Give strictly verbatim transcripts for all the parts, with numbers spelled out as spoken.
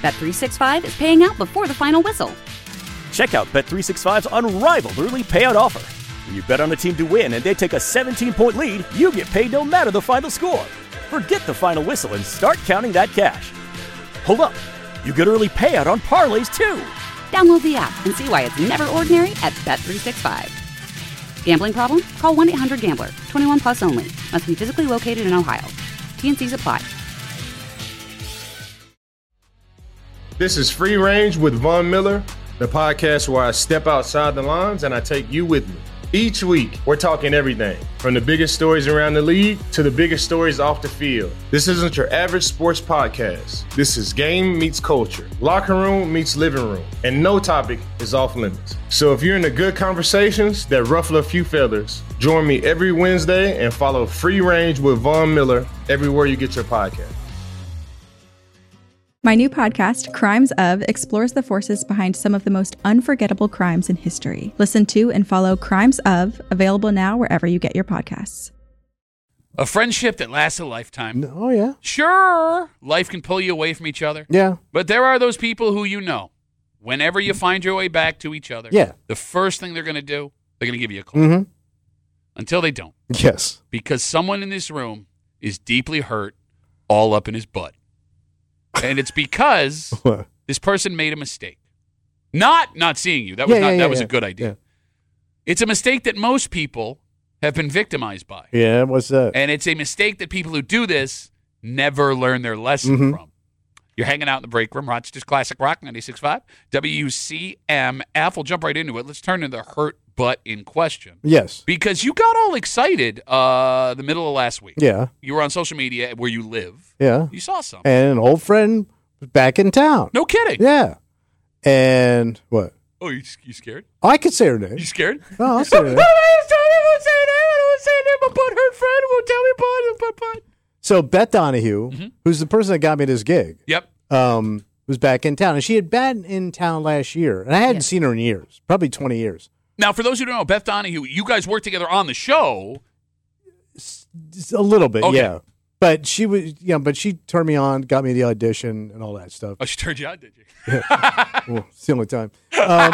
Bet three sixty-five is paying out before the final whistle. Check out Bet three sixty-five's unrivaled early payout offer. When you bet on a team to win and they take a seventeen-point lead, you get paid no matter the final score. Forget the final whistle and start counting that cash. Hold up. You get early payout on parlays, too. Download the app and see why it's never ordinary at Bet three sixty-five. Gambling problem? Call one eight hundred gambler. twenty-one plus only. Must be physically located in Ohio. T N Cs apply. This is Free Range with Von Miller, the podcast where I step outside the lines and I take you with me. Each week, we're talking everything from the biggest stories around the league to the biggest stories off the field. This isn't your average sports podcast. This is game meets culture, locker room meets living room, and no topic is off limits. So if you're into good conversations that ruffle a few feathers, join me every Wednesday and follow Free Range with Von Miller everywhere you get your podcast. My new podcast, Crimes Of, explores the forces behind some of the most unforgettable crimes in history. Listen to and follow Crimes Of, available now wherever you get your podcasts. A friendship that lasts a lifetime. Oh, yeah. Sure, life can pull you away from each other. Yeah. But there are those people who you know, whenever you find your way back to each other, yeah. the first thing they're going to do, they're going to give you a call. Mm-hmm. Until they don't. Yes. Because someone in this room is deeply hurt all up in his butt. And it's because this person made a mistake. Not not seeing you. That was yeah, not yeah, that yeah, was yeah. a good idea. Yeah. It's a mistake that most people have been victimized by. Yeah, what's that? And it's a mistake that people who do this never learn their lesson mm-hmm. from. You're hanging out in the break room, Rochester's Classic Rock ninety-six point five, W C M F. We'll jump right into it. Let's turn to the hurt butt in question. Yes. Because you got all excited uh, the middle of last week. Yeah. You were on social media where you live. Yeah. You saw something. And an old friend was back in town. No kidding. Yeah. And what? Oh, you, you scared? Oh, I could say her name. You scared? No, I'll say her name. I won't say her name. I won't say her name. My butt hurt friend won't tell me butt, butt, butt. So Beth Donahue, mm-hmm. who's the person that got me this gig, yep, um, was back in town. And she had been in town last year. And I hadn't yeah. seen her in years, probably twenty years. Now, for those who don't know, Beth Donahue, you guys worked together on the show. A little bit, okay. yeah. But she was, you know, but she turned me on, got me the audition and all that stuff. Oh, she turned you on, did you? Yeah. Well, it's the only time. Um,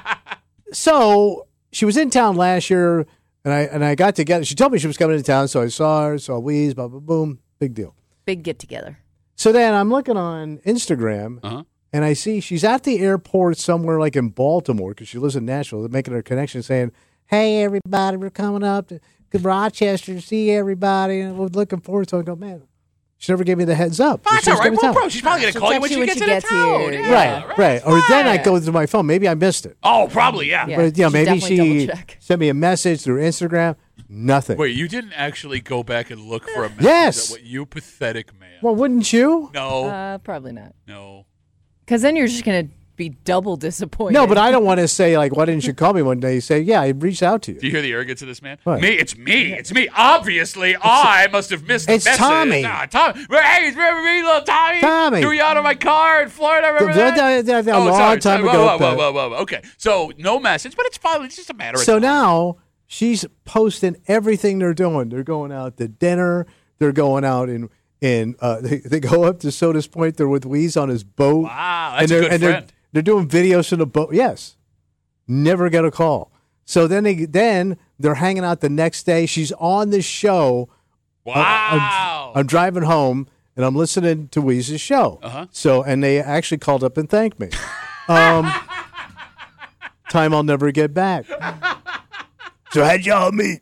so she was in town last year, and I and I got together. She told me she was coming to town, so I saw her, saw Weeze, blah, blah, boom. Big deal. Big get together. So then I'm looking on Instagram, uh-huh. and I see she's at the airport somewhere like in Baltimore, because she lives in Nashville. They're making her connection saying, hey, everybody, we're coming up to Rochester to see everybody, and we're looking forward to it. I go, man, she never gave me the heads up. Oh, that's all right. Well, bro, she's probably going to call you when she gets, gets into town. Here. Yeah, right, right. right. Or then I go to my phone. Maybe I missed it. Oh, probably, yeah. yeah but, you know, maybe she check. sent me a message through Instagram. Nothing. Wait, you didn't actually go back and look for a message? Yes. What, you pathetic man. Well, wouldn't you? No. Uh, probably not. No. Because then you're just going to be double disappointed. No, but I don't want to say, like, why didn't you call me one day? You say, yeah, I reached out to you. Do you hear the arrogance of this man? What? Me, it's me. It's me. Obviously, I must have missed the it's message. Tommy. Nah, Tommy. Hey, remember me, little Tommy? Tommy. Threw you out of my car in Florida. Remember The- that? the- the- the- oh, a long sorry, time sorry. ago, Whoa, whoa, but- whoa, whoa, whoa. Okay, so no message, but it's fine. It's just a matter of So time. now she's posting everything they're doing. They're going out to dinner. They're going out and and uh, they, they go up to Sodas Point. They're with Weeze on his boat. Wow, that's and a they're, good and friend. They're, they're doing videos from the boat. Yes. Never get a call. So then they then they're hanging out the next day. She's on the show. Wow. I'm, I'm driving home and I'm listening to Weeze's show. Uh-huh. So and they actually called up and thanked me. Um, time I'll never get back. So how'd y'all meet?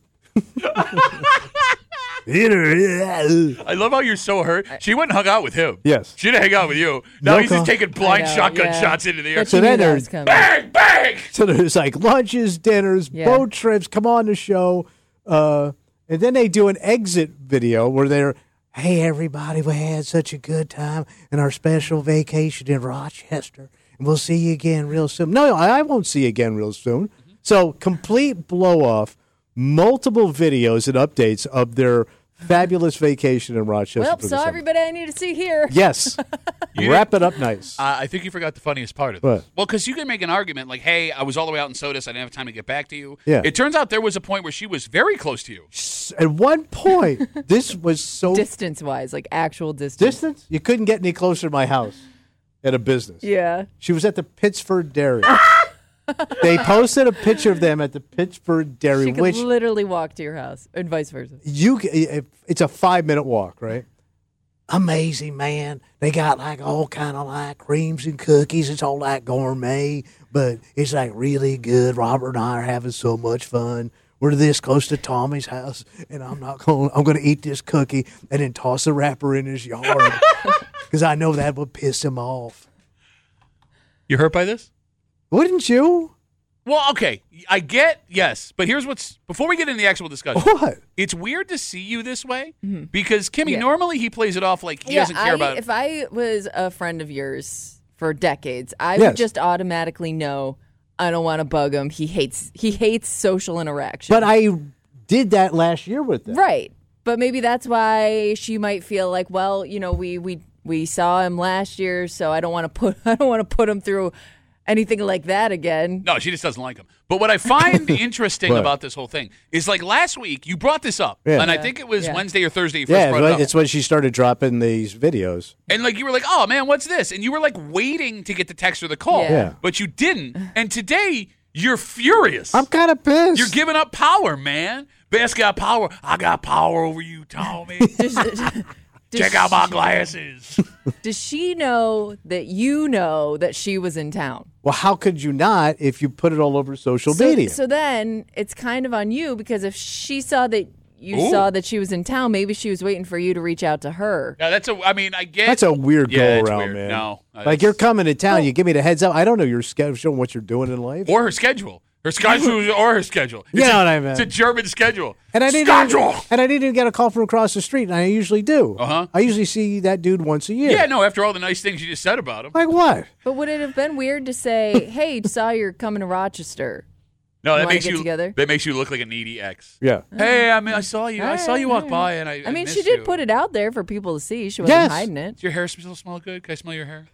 I love how you're so hurt. She went and hung out with him. Yes. She didn't hang out with you. Now No he's just call. taking blind know, shotgun yeah. shots into the air. But So you then knew that they're- was coming. Bang, bang! So there's like lunches, dinners, Yeah. boat trips. Come on the show. Uh, and then they do an exit video where they're, hey, everybody, we had such a good time in our special vacation in Rochester. And we'll see you again real soon. No, I, I won't see you again real soon. So complete blow off, multiple videos and updates of their fabulous vacation in Rochester. Well, for the saw summer. everybody I need to see here. Yes. Wrap it up nice. Uh, I think you forgot the funniest part of What? this. Well, because you can make an argument like, hey, I was all the way out in Sodus. I didn't have time to get back to you. Yeah. It turns out there was a point where she was very close to you. At one point, this was so Distance wise, like actual distance. distance, you couldn't get any closer to my house. at a business. Yeah. She was at the Pittsford Dairy. They posted a picture of them at the Pittsford Dairy, She could which literally walk to your house and vice versa. you c- it's a five minute walk, right? Amazing, man. They got like all kind of like creams and cookies. It's all like gourmet, but it's like really good. Robert and I are having so much fun. We're this close to Tommy's house, and I'm not going. I'm going to eat this cookie and then toss the wrapper in his yard because I know that would piss him off. You hurt by this? Wouldn't you? Well, okay. I get, yes. But here's what's, before we get into the actual discussion. What? It's weird to see you this way because, Kimmy, Yeah. normally he plays it off like he doesn't care I, about it. If I was a friend of yours for decades, I Yes. would just automatically know I don't want to bug him. He hates he hates social interaction. But I did that last year with them. Right. But maybe that's why she might feel like, well, you know, we we we saw him last year, so I don't want to put I don't want to put him through anything like that again. No, she just doesn't like him. But what I find interesting What? about this whole thing is like last week you brought this up, Yeah. and I Yeah. think it was Yeah. Wednesday or Thursday you first Yeah, brought it up. it's when she started dropping these videos. And like you were like, "Oh man, what's this?" And you were like waiting to get the text or the call, Yeah. Yeah. but you didn't. And today you're furious. I'm kind of pissed. You're giving up power, man. Best got power. I got power over you, Tommy. Does, does Check out my she- glasses. Does she know that you know that she was in town? Well, how could you not if you put it all over social So, media? so then it's kind of on you because if she saw that you Ooh. saw that she was in town, maybe she was waiting for you to reach out to her. Now that's a. I mean, I get That's a weird Yeah, go it's around, weird. man. No, uh, like you're it's- coming to town, you give me the heads up. I don't know your schedule, what you're doing in life. or her schedule. Her schedule or her schedule. It's You know a, what I meant. It's a German schedule. and I didn't schedule. even, and I didn't even get a call from across the street, and I usually do. Uh-huh. I usually see that dude once a year. Yeah, no. After all the nice things you just said about him. Like what? But would it have been weird to say, "Hey, saw you're coming to Rochester"? No, You that wanna makes get you. together? That makes you look like a needy ex. Yeah. Hey, I mean, I saw you. I saw you walk by, and I. I mean, she missed did you. put it out there for people to see. She wasn't Yes. hiding it. Does your hair still smell good? Can I smell your hair?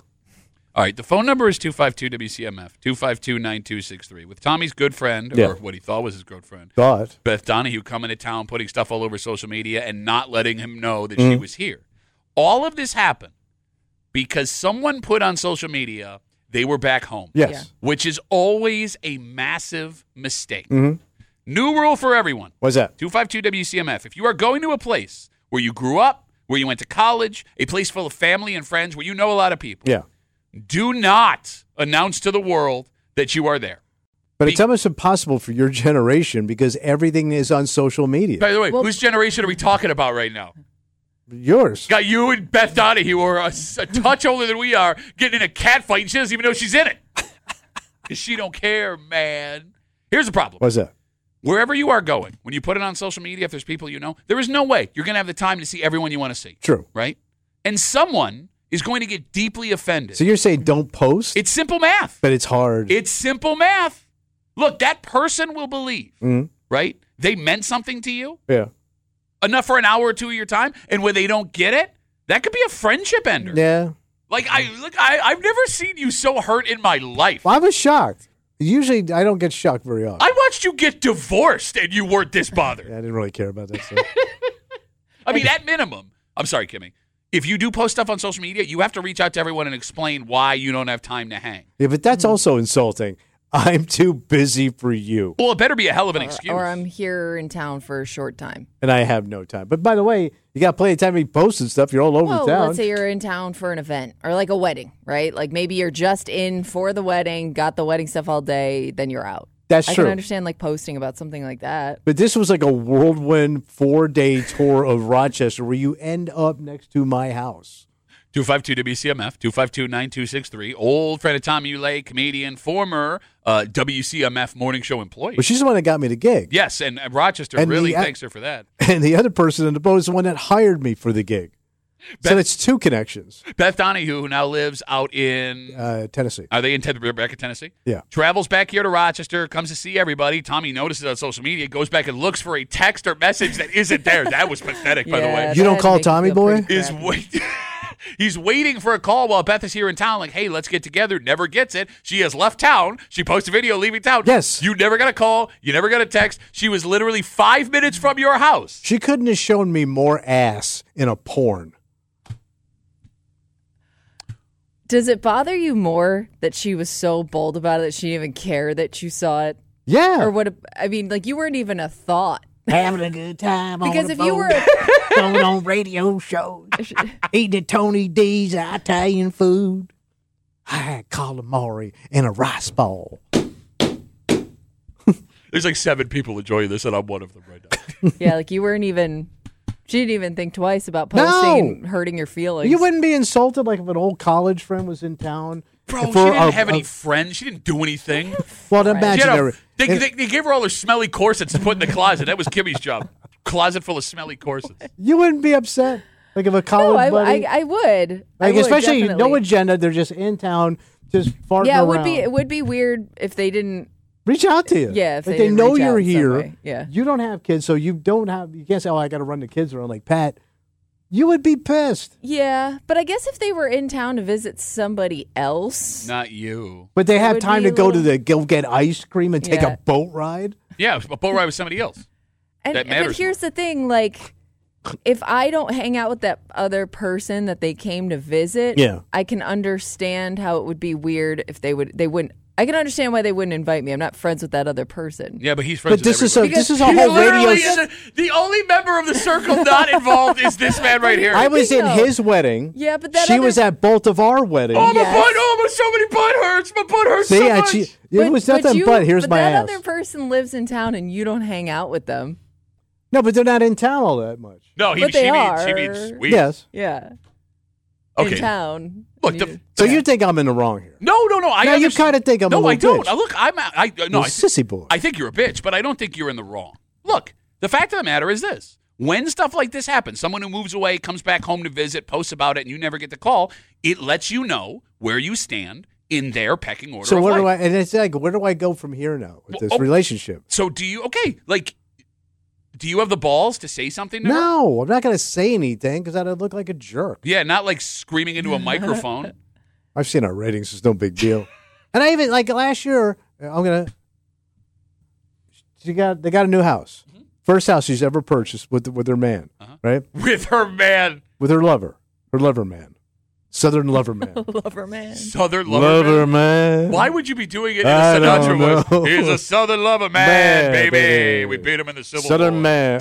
All right, the phone number is two five two W C M F, two five two, nine two six three. With Tommy's good friend, Yeah. or what he thought was his good friend, Thought. Beth Donahue, coming to town, putting stuff all over social media and not letting him know that Mm-hmm. she was here. All of this happened because someone put on social media they were back home, Yes. Yeah. which is always a massive mistake. Mm-hmm. New rule for everyone. What's that? two five two W C M F. If you are going to a place where you grew up, where you went to college, a place full of family and friends, where you know a lot of people, Yeah. do not announce to the world that you are there. But it's almost impossible for your generation because everything is on social media. By the way, Well- whose generation are we talking about right now? Yours. Got you and Beth Donahue are a, a touch older than we are, getting in a cat fight, and she doesn't even know she's in it. Because she don't care, man. Here's the problem. What's that? Wherever you are going, when you put it on social media, if there's people you know, there is no way you're going to have the time to see everyone you want to see. True. Right? And someone is going to get deeply offended. So you're saying don't post, It's simple math. but it's hard. It's simple math. Look, that person will believe, Mhm. right? They meant something to you Yeah. enough for an hour or two of your time, and when they don't get it, that could be a friendship ender. Yeah. Like I look, I, I've never seen you so hurt in my life. Well, I was shocked. Usually I don't get shocked very often. I watched you get divorced, and you weren't this bothered. Yeah, I didn't really care about that stuff. I mean, at minimum, I'm sorry, Kimmy. If you do post stuff on social media, you have to reach out to everyone and explain why you don't have time to hang. Yeah, but that's also insulting. I'm too busy for you, Well, it better be a hell of an Or, excuse. or I'm here in town for a short time. and I have no time. But by the way, you got plenty of time to be posting stuff. You're all over Well, town. let's say you're in town for an event or like a wedding, right? Like maybe you're just in for the wedding, got the wedding stuff all day, then you're out. That's I true. can understand like posting about something like that. But this was like a whirlwind four-day tour of Rochester where you end up next to my house. two five two W C M F, two five two, nine two six three. Old friend of Tommy Ulay, comedian, former uh, W C M F morning show employee. Well, she's the one that got me the gig. Yes, and uh, Rochester And really the- thanks her for that. And the other person in the boat is the one that hired me for the gig. So Beth- it's two connections. Beth Donahue, who now lives out in, Uh, Tennessee. are they in Ted- Rebecca, Tennessee? Yeah. Travels back here to Rochester, comes to see everybody. Tommy notices it on social media, goes back and looks for a text or message that isn't there. That was pathetic, by the Yeah, way. You don't that call makes me Tommy feel boy? pretty Is crappy. wait. He's waiting for a call while Beth is here in town. Like, hey, let's get together. Never gets it. She has left town. She posts a video leaving town. Yes. You never got a call. You never got a text. She was literally five minutes from your house. She couldn't have shown me more ass in a porn. Does it bother you more that she was so bold about it that she didn't even care that you saw it? Yeah. Or what? I mean, like, you weren't even a thought. Having a good time on Because the if you boat, were, going on radio shows, eating at Tony D's Italian food. I had calamari and a rice ball. There's like seven people enjoying this, and I'm one of them right now. yeah, like you weren't even. She didn't even think twice about posting and hurting your feelings. You wouldn't be insulted like if an old college friend was in town. Bro, If she we're- didn't uh, have any uh, friends. She didn't do anything. Well, She had imaginary. a, they, If- they, they gave her all her smelly corsets to put in the closet. That was Kimmy's job. Closet full of smelly corsets. You wouldn't be upset like if a no, college I, buddy. I, I would. I like would, especially definitely. no agenda. They're just in town, just farting Yeah, it around. would be. It would be weird if they didn't. Reach out to you. Yeah, if like they they didn't know reach you're out in some here. way. Yeah. You don't have kids, so you don't have. You can't say, "Oh, I got to run the kids around." Like Pat, you would be pissed. Yeah, but I guess if they were in town to visit somebody else, Not you. But they It have would time be to a go to little- the go get ice cream and take Yeah. a boat ride. Yeah, a boat ride with somebody else. and That matters but here's the thing, like. If I don't hang out with that other person that they came to visit, Yeah. I can understand how it would be weird if they would they wouldn't. I can understand why they wouldn't invite me. I'm not friends with that other person. Yeah, but he's friends But this with is a everybody. this is a He whole radio. literally s- is a- the only member of the circle not involved is this man right here. I was in No. his wedding. Yeah, but that she other- was at both of our weddings. oh, my Yes. butt! Oh, my so many butt hurts. My butt hurts See, so and much. she, it was nothing you, but here's but my that ass. other person lives in town and you don't hang out with them. No, but they're not in town all that much. no, he, but she they means she are. means sweet. Yes. Yeah. Okay. In town. Look, You- the, So you think I'm in the wrong here? no, no, no. I No, you understand- kinda think I'm a no, little I don't. bitch. Uh, Look, I'm. I no. You're I a sissy boy. I think you're a bitch, but I don't think you're in the wrong. Look, the fact of the matter is this. When stuff like this happens, someone who moves away, comes back home to visit, posts about it, and you never get the call, it lets you know where you stand in their pecking order So of where life. do I? And it's like, where do I go from here now with Well, this oh, relationship? So do you, okay, like, do you have the balls to say something to her? No, I'm not going to say anything because I'd look like a jerk. Yeah, not like screaming into a microphone. I've seen our ratings; it's no big deal. And I even like last year. I'm gonna. She got they got a new house, Mm-hmm. first house she's ever purchased with with her man, Uh-huh. right? With her man. With her lover, her lover man, Southern lover man, Lover man. Southern lover, man. man. Why would you be doing it in a I don't Sinatra know. voice? He's a Southern lover man, Man, baby. baby. We beat him in the Civil Southern War. man?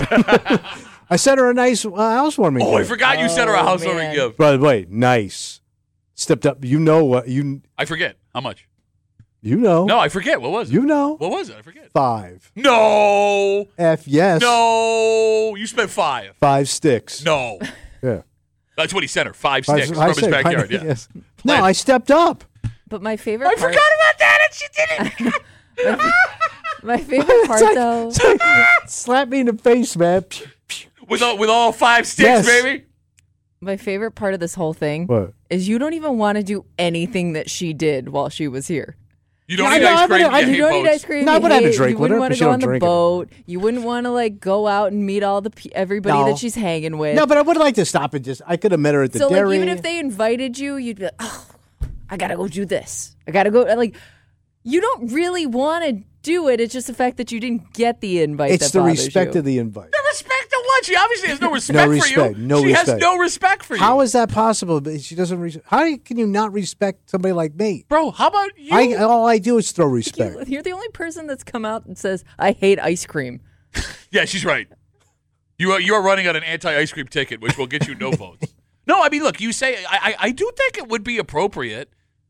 I sent her a nice uh, housewarming. Oh, I gift. forgot you sent her a Oh, housewarming man. gift. By the way, nice. Stepped up. You know what? You I forget. How much? you know. No, I forget. What was it? You know. What was it? I forget. Five. No. F yes. No. You spent five. Five sticks. No. Yeah. That's what he sent her. Five Five- sticks I from his said- backyard. Yeah. yes. No, I stepped up. But my favorite I part. forgot about that and she did it. My favorite part, It's like- though. it's like, slap me in the face, man. Pew, pew. with, all, with all five sticks, Yes. baby. My favorite part of this whole thing What? is you don't even want to do anything that she did while she was here. You don't Yeah, eat I know, ice I cream. wouldn't- I- you You hate don't eat boats. ice cream. No, I you would have a hate- drink You with wouldn't her, want but to she go don't on the drink it. boat. You wouldn't want to like go out and meet all the pe- everybody No. that she's hanging with. No, but I would like to stop and just. I could have met her at the so dairy. like even if they invited you, you'd be like, oh, I gotta go do this. I gotta go. Like you don't really want to do it. It's just the fact that you didn't get the invite. it's that the bothers respect you. of the invite. The respect to what? She obviously has no respect, for respect. you. No she has respect. no respect for you. How is that possible? But she doesn't. Res- How can you not respect somebody like me? Bro, how about you? I all I do is throw respect. You, you're the only person that's come out and says I hate ice cream. Yeah, she's right. You are you are running on an anti-ice cream ticket, which will get you no votes. No, I mean, look, you say I, I I do think it would be appropriate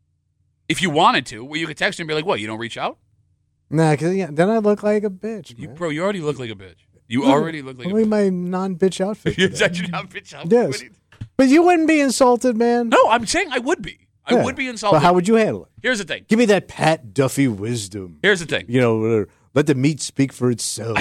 if you wanted to, where you could text her and be like, "What? You don't reach out, Nah, because yeah, then I look like a bitch, you, man. bro? You already look like a bitch. You already look like a Look at bitch. my non-bitch outfit. You today. said you not bitch out. Yes. But you wouldn't be insulted, man. No, I'm saying I would be. I Yeah. would be insulted. But how would you handle it? Here's the thing. Give me that Pat Duffy wisdom. Here's the thing. You know, let the meat speak for itself.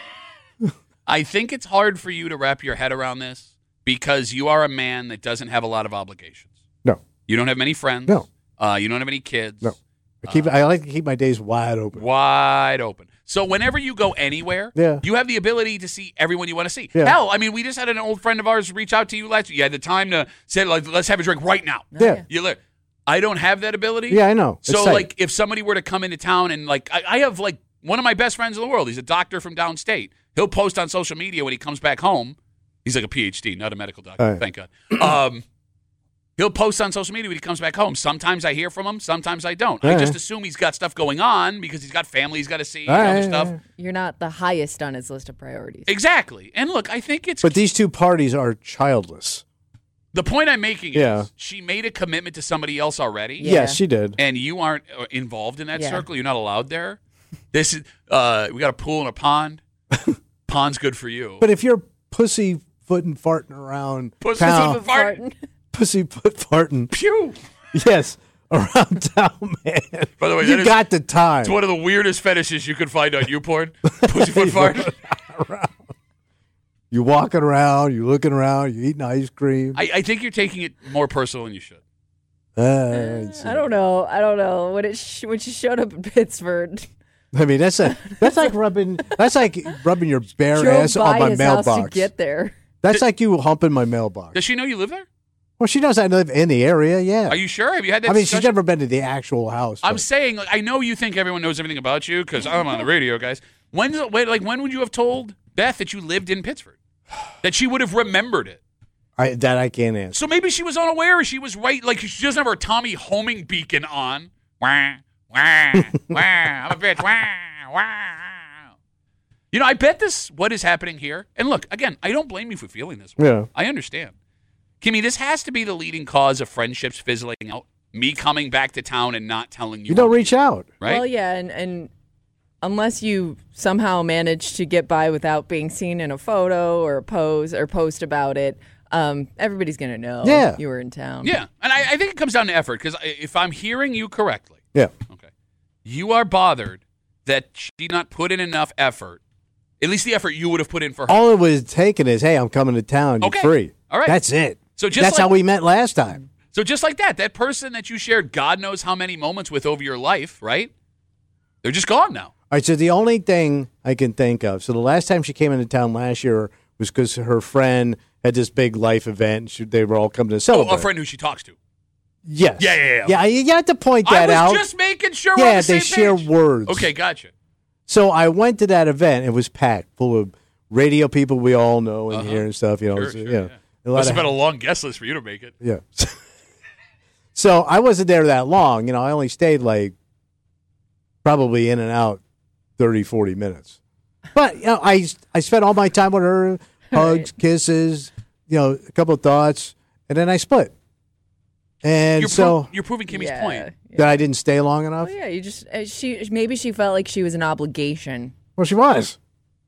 I think it's hard for you to wrap your head around this because you are a man that doesn't have a lot of obligations. no, You don't have many friends. No. Uh, you don't have any kids. no. I keep. I like to keep my days wide open. Wide open. So whenever you go anywhere, Yeah. you have the ability to see everyone you want to see. Yeah. Hell, I mean, we just had an old friend of ours reach out to you last week. You had the time to say, like, let's have a drink right now. Yeah. You li- I don't have that ability. Yeah, I know. It's So, tight. like, if somebody were to come into town and, like, I, I have, like, one of my best friends in the world. He's a doctor from downstate. He'll post on social media when he comes back home. He's like a P H D, not a medical doctor. All right. Thank God. Um, He'll post on social media when he comes back home. Sometimes I hear from him. Sometimes I don't. All I right. just assume he's got stuff going on because he's got family he's got to see All and other right, stuff. all right. You're not the highest on his list of priorities. Exactly. And look, I think it's But these two parties are childless. the point I'm making Yeah. is she made a commitment to somebody else already. Yeah. Yes, she did. And you aren't uh, involved in that Yeah. circle. You're not allowed there. This is uh, we got a pool and a pond. Pond's good for you. But if you're pussyfooting farting around Pussy town, foot farting. pussyfoot farting, Pew. yes, around town, man. By the way, you that is- got the time. It's one of the weirdest fetishes you could find on YouPorn. Pussyfoot fart. You're walking around, you're looking around, you're eating ice cream. I, I think you're taking it more personal than you should. Uh, I don't know. I don't know. When it sh- when she showed up in Pittsburgh, I mean, that's a that's like rubbing that's like rubbing your bare drove ass by on my his house to mailbox. get there. That's like you humping my mailbox. Does she know you live there? Well, she knows I live in the area. Yeah. Are you sure? Have you had that I mean, she's discussion? never been to the actual house. I'm but- saying, like, I know you think everyone knows everything about you because I'm on the radio, guys. When, wait, like, when would you have told Beth that you lived in Pittsburgh? That she would have remembered it? I, that I can't answer. So maybe she was unaware. She was right. Like, she doesn't have her Tommy homing beacon on. Wah, wah, wah, I'm a bitch. Wah, wah. You know, I bet this, what is happening here, and look, again, I don't blame you for feeling this way. Yeah. I understand. Kimmy, this has to be the leading cause of friendships fizzling out. Me coming back to town and not telling you. You don't I'm reach out. Right? Well, yeah, and, and unless you somehow manage to get by without being seen in a photo or a pose or post about it, um, everybody's going to know Yeah. you were in town. Yeah, and I, I think it comes down to effort because if I'm hearing you correctly, Yeah. okay, you are bothered that she did not put in enough effort, at least the effort you would have put in for her. All it was taking is, hey, I'm coming to town. You're Okay. free. All right. That's it. So just That's like- how we met last time. So just like that, that person that you shared God knows how many moments with over your life, right? They're just gone now. All right, so the only thing I can think of, so the last time she came into town last year was because her friend had this big life event. And she, they were all coming to Oh, celebrate. a friend who she talks to. Yes. Yeah, yeah, yeah. Yeah, you you have to point I that was out. just making sure we're on yeah, the they same share page. words. Okay, gotcha. So I went to that event. It was packed, full of radio people we all know in Uh-huh. here and stuff. You know, Sure, so, sure, you know, yeah. a lot Must of have been a long guest list for you to make it. Yeah. So I wasn't there that long. You know, I only stayed like probably in and out thirty, forty minutes. But, you know, I, I spent all my time with her, hugs, kisses, you know, a couple of thoughts, and then I split. And You're, so pro- you're proving Kimmy's Yeah, point. yeah. that I didn't stay long enough. Well, yeah, you just uh, she maybe she felt like she was an obligation. Well, she was.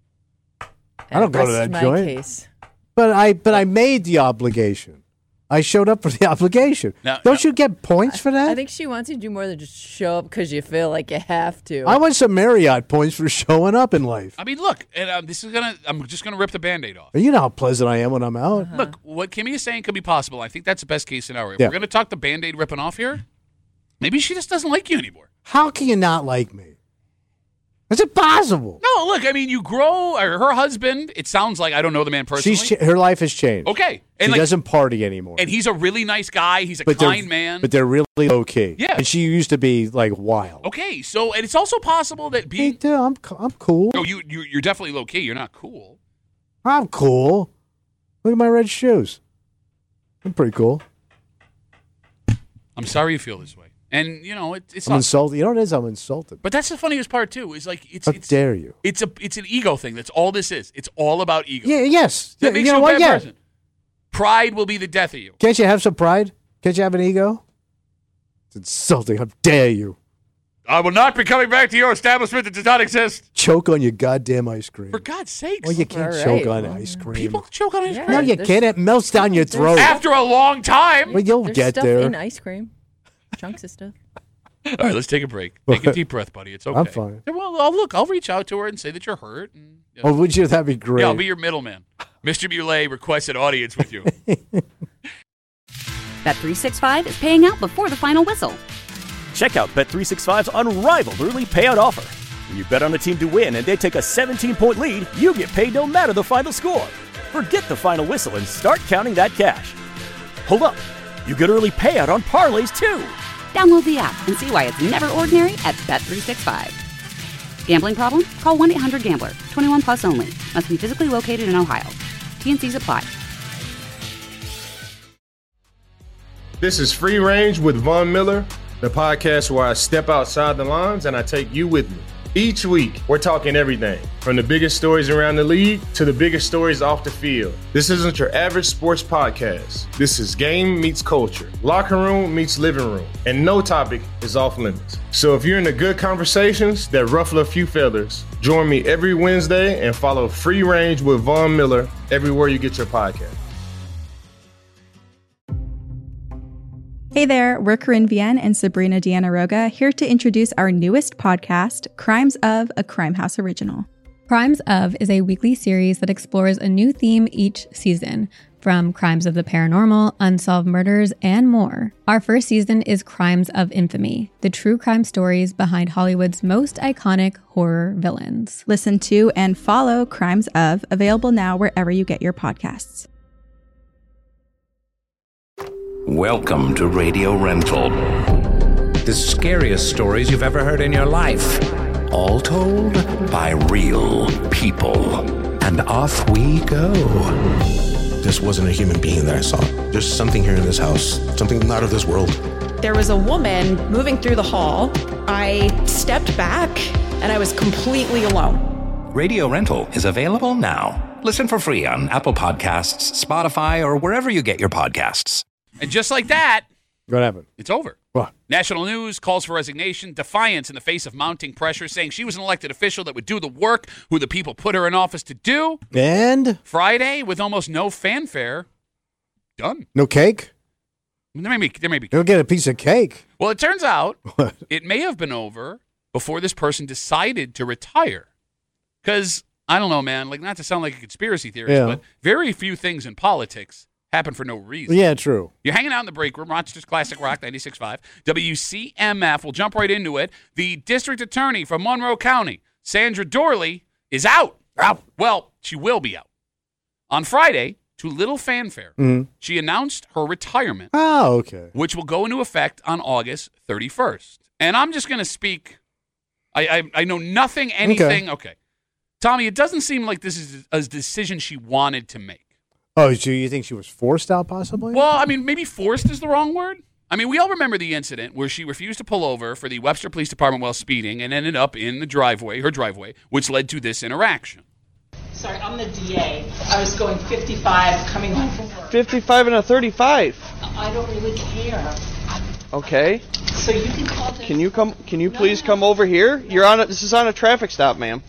I don't go to That's that my joint. Case. But I but I made the obligation. I showed up for the obligation. Now- Don't you get points for that? I think she wants you to do more than just show up because you feel like you have to. I want some Marriott points for showing up in life. I mean, look, and um, this is gonna. I'm just gonna rip the Band-Aid off. You know how pleasant I am when I'm out. Uh-huh. Look, what Kimmy is saying could be possible. I think that's the best case scenario. If Yeah. we're gonna talk the Band-Aid ripping off here, maybe she just doesn't like you anymore. How can you not like me? Is it possible? No, look, I mean, you grow. Or her husband. It sounds like I don't know the man personally. She's ch- her life has changed. okay, and She like, doesn't party anymore. and he's a really nice guy. He's a but they're- kind man. But they're really low key. Yeah. And she used to be like wild. okay, so and it's also possible that Hey, being. dude, I'm co- I'm cool. No, you you you're definitely low key. You're not cool. I'm cool. Look at my red shoes. I'm pretty cool. I'm sorry you feel this way, and you know it, it's I'm not. insulted. You know what it is? I'm insulted. But that's the funniest part too. Is like it's How it's dare you? it's a it's an ego thing. That's all this is. It's all about ego. Yeah. Yes. That Yeah, makes you you, know a what? bad Yeah. person. Pride will be the death of you. Can't you have some pride? Can't you have an ego? It's insulting. How dare you? I will not be coming back to your establishment that does not exist. Choke on your goddamn ice cream. For God's sakes. Well, you can't All choke right. on ice cream. People choke on ice Yeah. cream. no, you There's- can't. It melts down your there's- throat. After a long time. Well, you'll There's get stuff there. in ice cream, chunks of stuff. All right, let's take a break. Take a deep breath, buddy. It's okay. I'm fine. Yeah, Well, I'll look. I'll reach out to her and say that you're hurt. And, you know, Oh, would you? That'd be great. yeah, I'll be your middleman. Mister Muley requested audience with you. Bet three sixty-five is paying out before the final whistle. Check out Bet three sixty-five's unrivaled early payout offer. When you bet on a team to win and they take a seventeen-point lead, you get paid no matter the final score. Forget the final whistle and start counting that cash. Hold up. You get early payout on parlays too. Download the app and see why it's never ordinary at Bet three sixty-five. Gambling problem? Call one eight hundred gambler. twenty-one plus only. Must be physically located in Ohio. T and C's apply. This is Free Range with Von Miller, the podcast where I step outside the lines and I take you with me. Each week, we're talking everything from the biggest stories around the league to the biggest stories off the field. This isn't your average sports podcast. This is game meets culture, locker room meets living room, and no topic is off limits. So if you're into good conversations that ruffle a few feathers, join me every Wednesday and follow Free Range with Von Miller everywhere you get your podcast. Hey there, we're Corinne Vienne and Sabrina Deanna Roga here to introduce our newest podcast, Crimes of, a Crime House original. Crimes of is a weekly series that explores a new theme each season, from crimes of the paranormal, unsolved murders, and more. Our first season is Crimes of Infamy, the true crime stories behind Hollywood's most iconic horror villains. Listen to and follow Crimes of, available now wherever you get your podcasts. Welcome to Radio Rental. The scariest stories you've ever heard in your life. All told by real people. And off we go. This wasn't a human being that I saw. There's something here in this house. Something not of this world. There was a woman moving through the hall. I stepped back and I was completely alone. Radio Rental is available now. Listen for free on Apple Podcasts, Spotify, or wherever you get your podcasts. And just like that, what happened? It's over. What? National news calls for resignation, defiance in the face of mounting pressure, saying she was an elected official that would do the work who the people put her in office to do. And? Friday, with almost no fanfare, done. No cake? There may be. There may be. You'll get a piece of cake. Well, it turns out what? It may have been over before this person decided to retire. Because, I don't know, man, like not to sound like a conspiracy theorist, yeah. but very few things in politics happen for no reason. Yeah, true. You're hanging out in the break room, Rochester's Classic Rock ninety-six point five, W C M F. We'll jump right into it. The district attorney from Monroe County, Sandra Dorley, is out. Out. Well, she will be out. On Friday, to little fanfare, mm-hmm. she announced her retirement. Oh, okay. Which will go into effect on August thirty-first. And I'm just going to speak. I, I I know nothing, anything. Okay. okay. Tommy, it doesn't seem like this is a decision she wanted to make. Oh, so you think she was forced out possibly? Well, I mean, maybe forced is the wrong word. I mean, we all remember the incident where she refused to pull over for the Webster Police Department while speeding and ended up in the driveway, her driveway, which led to this interaction. Sorry, I'm the D A. I was going fifty-five coming home from work. fifty-five and a thirty-five. I don't really care. Okay. So you can call Dennis. Can you come? Can you no, please no, come over here? No. You're on. A, this is on a traffic stop, ma'am.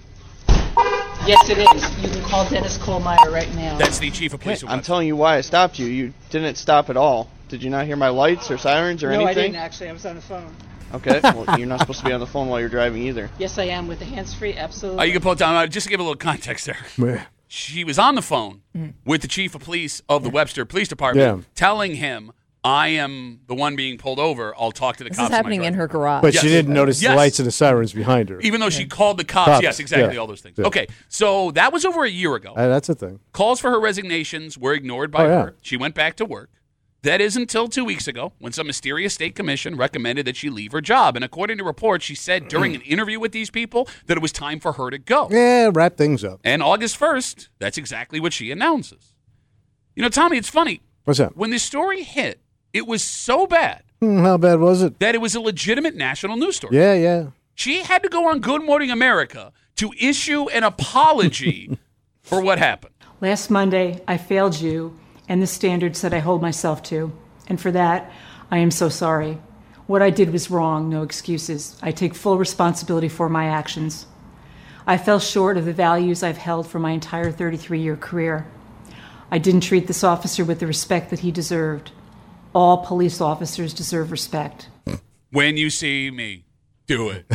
Yes, it is. You can call Dennis Kohlmeyer right now. That's the chief of police. I'm telling you why I stopped you. You didn't stop at all. Did you not hear my lights or sirens or no, anything? No, I didn't actually. I was on the phone. Okay. Well, you're not supposed to be on the phone while you're driving either. Yes, I am with the hands-free. Absolutely. Oh, you can pull it down. Uh, just to give a little context there. She was on the phone mm. with the chief of police of the Webster Police Department, yeah. telling him, I am the one being pulled over. I'll talk to the this cops. This is happening in her garage. But yes. she didn't notice yes. the lights and the sirens behind her. Even though she called the cops. cops. Yes, exactly, yeah. all those things. Yeah. Okay, so that was over a year ago. Uh, that's a thing. Calls for her resignations were ignored by oh, her. Yeah. She went back to work. That is until two weeks ago when some mysterious state commission recommended that she leave her job. And according to reports, she said during an interview with these people that it was time for her to go. Yeah, wrap things up. And August first, that's exactly what she announces. You know, Tommy, it's funny. What's that? When this story hit, it was so bad. Hmm, how bad was it? That it was a legitimate national news story. Yeah, yeah. She had to go on Good Morning America to issue an apology for what happened. Last Monday, I failed you and the standards that I hold myself to. And for that, I am so sorry. What I did was wrong, no excuses. I take full responsibility for my actions. I fell short of the values I've held for my entire thirty-three-year career. I didn't treat this officer with the respect that he deserved. All police officers deserve respect. When you see me, do it.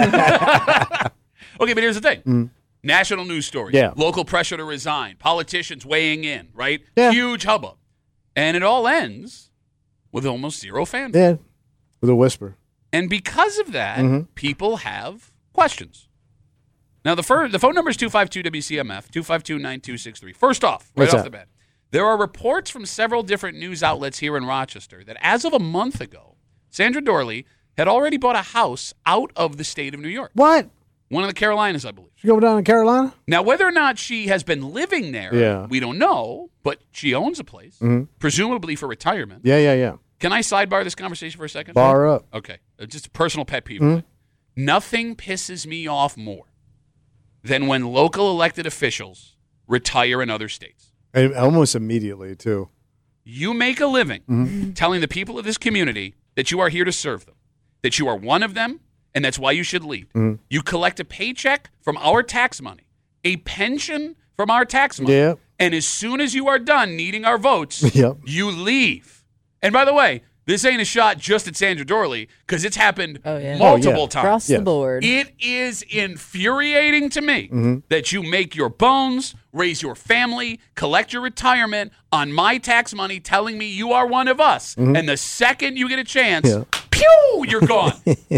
Okay, but here's the thing. Mm. National news story. Yeah. Local pressure to resign. Politicians weighing in, right? Yeah. Huge hubbub. And it all ends with almost zero fanfare. Yeah, with a whisper. And because of that, mm-hmm. people have questions. Now, the, fir- the phone number is two five two W C M F, two five two, nine two six three. First off, right What's off that? the bat, there are reports from several different news outlets here in Rochester that as of a month ago, Sandra Dorley had already bought a house out of the state of New York. What? One of the Carolinas, I believe. She go down in Carolina? Now, whether or not she has been living there, yeah. we don't know, but she owns a place, mm-hmm. presumably for retirement. Yeah, yeah, yeah. Can I sidebar this conversation for a second? Bar up. Okay. Uh, Just a personal pet peeve. Mhm. Nothing pisses me off more than when local elected officials retire in other states. And almost immediately, too. You make a living Mhm. telling the people of this community that you are here to serve them, that you are one of them, and that's why you should lead. Mhm. You collect a paycheck from our tax money, a pension from our tax money, Yep. and as soon as you are done needing our votes, Yep. you leave. And by the way, this ain't a shot just at Sandra Dorley because it's happened Oh, yeah. multiple Oh, yeah. times. Across the Yes. board. It is infuriating to me Mhm. that you make your bones, raise your family, collect your retirement on my tax money, telling me you are one of us. Mhm. And the second you get a chance, Yeah. pew, you're gone.